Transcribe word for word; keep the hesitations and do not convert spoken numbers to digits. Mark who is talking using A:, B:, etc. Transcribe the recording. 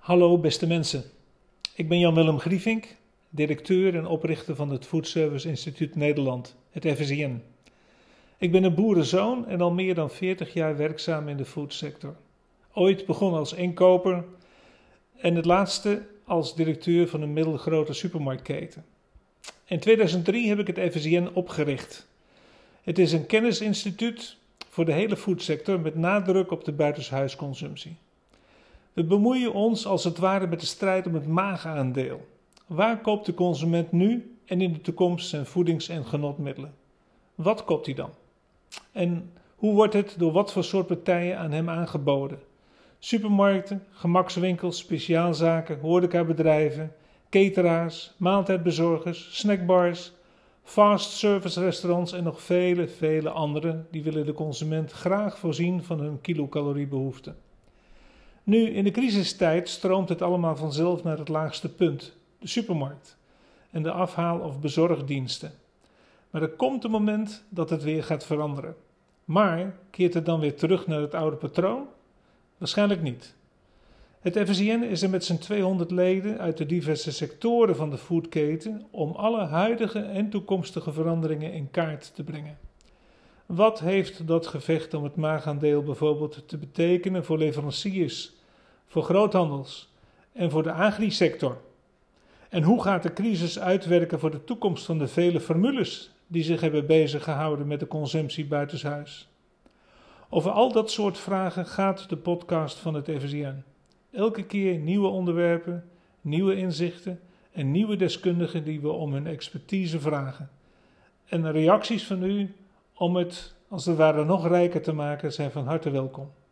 A: Hallo beste mensen, ik ben Jan-Willem Griefink, directeur en oprichter van het Food Service Instituut Nederland, het F S I N. Ik ben een boerenzoon en al meer dan veertig jaar werkzaam in de foodsector. Ooit begonnen als inkoper en het laatste als directeur van een middelgrote supermarktketen. In tweeduizend drie heb ik het F S I N opgericht. Het is een kennisinstituut voor de hele foodsector met nadruk op de buitenshuisconsumptie. We bemoeien ons als het ware met de strijd om het maagaandeel. Waar koopt de consument nu en in de toekomst zijn voedings- en genotmiddelen? Wat koopt hij dan? En hoe wordt het door wat voor soort partijen aan hem aangeboden? Supermarkten, gemakswinkels, speciaalzaken, horecabedrijven, cateraars, maaltijdbezorgers, snackbars, fast service restaurants en nog vele, vele anderen die willen de consument graag voorzien van hun kilocaloriebehoeften. Nu, in de crisistijd stroomt het allemaal vanzelf naar het laagste punt, de supermarkt en de afhaal- of bezorgdiensten. Maar er komt een moment dat het weer gaat veranderen. Maar keert het dan weer terug naar het oude patroon? Waarschijnlijk niet. Het F S I N is er met zijn tweehonderd leden uit de diverse sectoren van de foodketen om alle huidige en toekomstige veranderingen in kaart te brengen. Wat heeft dat gevecht om het maagaandeel bijvoorbeeld te betekenen voor leveranciers, voor groothandels en voor de agrisector? En hoe gaat de crisis uitwerken voor de toekomst van de vele formules die zich hebben bezig gehouden met de consumptie buitenshuis? Over al dat soort vragen gaat de podcast van het F S I N. Elke keer nieuwe onderwerpen, nieuwe inzichten en nieuwe deskundigen die we om hun expertise vragen. En reacties van u om het als het ware nog rijker te maken zijn van harte welkom.